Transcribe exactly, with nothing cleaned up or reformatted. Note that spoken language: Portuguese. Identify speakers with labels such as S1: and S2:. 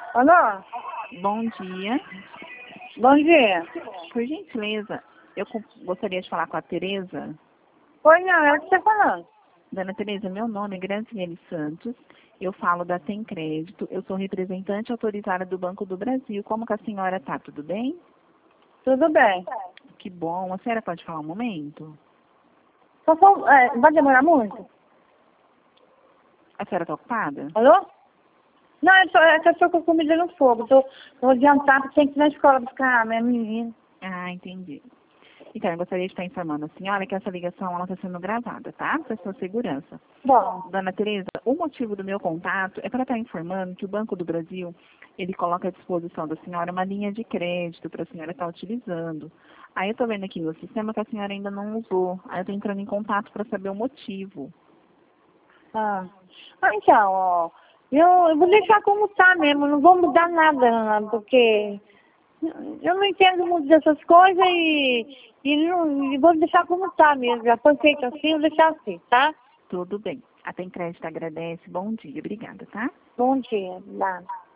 S1: Alô?
S2: Bom dia.
S1: Bom dia.
S2: Por gentileza, eu co- gostaria de falar com a Tereza.
S1: Oi, não, é o que você tá falando.
S2: Dona Tereza, meu nome é Graziele Santos. Eu falo da Tem Crédito. Eu sou representante autorizada do Banco do Brasil. Como que a senhora tá? Tudo bem?
S1: Tudo bem.
S2: Que bom. A senhora pode falar um momento?
S1: Só só, é, vai demorar muito?
S2: A senhora tá ocupada?
S1: Alô? Não, eu tô, é que eu tô com comida no fogo. Tô, tô adiantado, porque tem que ir na escola buscar a minha menina.
S2: Ah, entendi. Então, eu gostaria de estar informando a senhora que essa ligação ela está sendo gravada, tá? Para sua segurança.
S1: Bom,
S2: Dona Tereza, o motivo do meu contato é para estar informando que o Banco do Brasil, ele coloca à disposição da senhora uma linha de crédito para a senhora estar utilizando. Aí eu estou vendo aqui no sistema que a senhora ainda não usou. Aí eu estou entrando em contato para saber o motivo.
S1: ah, ah então, ó, eu, eu vou deixar como tá mesmo, não vou mudar nada, não, porque eu não entendo muito dessas coisas e, e, não, e vou deixar como tá mesmo. Já foi feito assim, eu vou deixar assim, tá?
S2: Tudo bem. A Tem Crédito agradece. Bom dia. Obrigada, tá?
S1: Bom dia, nada.